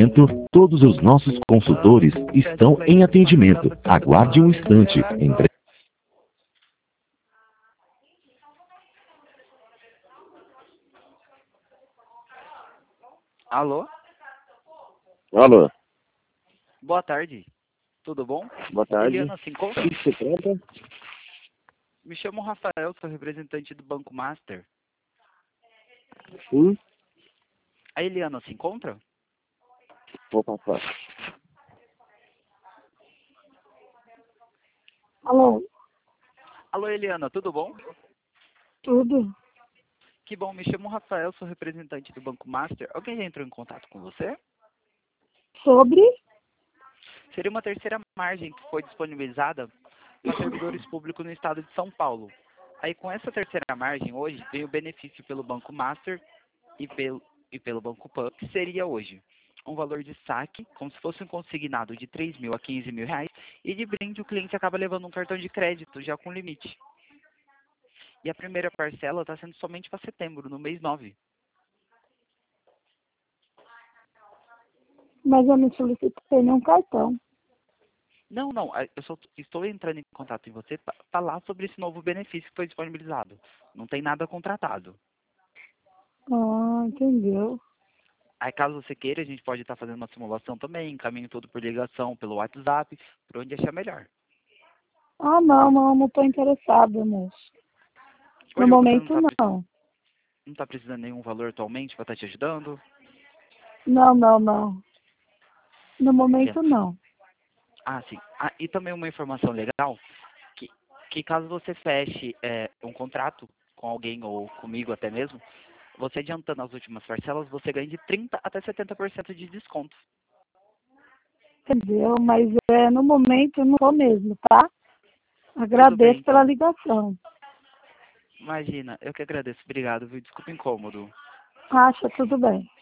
momento, todos os nossos consultores estão em atendimento. Aguarde um instante. Em breve. Alô? Alô, Boa tarde. Tudo bom? boa tarde. Eliana se encontra? O que se trata? Me chamo Rafael, sou representante do Banco Master. Sim, A Eliana se encontra? vou passar. Alô, Alô, Eliana, tudo bom? tudo? Que bom, me chamo Rafael, sou representante do Banco Master. Alguém já entrou em contato com você? Sobre? Seria uma terceira margem que foi disponibilizada para servidores públicos no estado de São Paulo. Aí, com essa terceira margem, hoje, vem o benefício pelo Banco Master e pelo Banco Pan, que seria hoje um valor de saque, como se fosse um consignado de 3 mil a 15 mil reais, e de brinde o cliente acaba levando um cartão de crédito, já com limite. E a primeira parcela está sendo somente para setembro, no mês 9. Mas eu não solicitei nenhum cartão. Não, eu só estou entrando em contato com você para falar sobre esse novo benefício que foi disponibilizado. Não tem nada contratado. Ah, entendeu? Aí, caso você queira, a gente pode estar fazendo uma simulação também, encaminho tudo por ligação, pelo WhatsApp, por onde achar melhor. Ah, não estou interessada, moço. No Hoje você momento, não. não está precisando de nenhum valor atualmente para estar te ajudando? Não. No Entendo. momento, não. Ah, sim. Ah, e também uma informação legal, que caso você feche um contrato com alguém ou comigo até mesmo, você adiantando as últimas parcelas, você ganha de 30% até 70% de desconto. Entendeu? Mas no momento, eu não vou mesmo, tá? Tudo bem, Agradeço pela então. ligação. Imagina, eu que agradeço. Obrigado, viu? Desculpa o incômodo. Acha, tudo bem.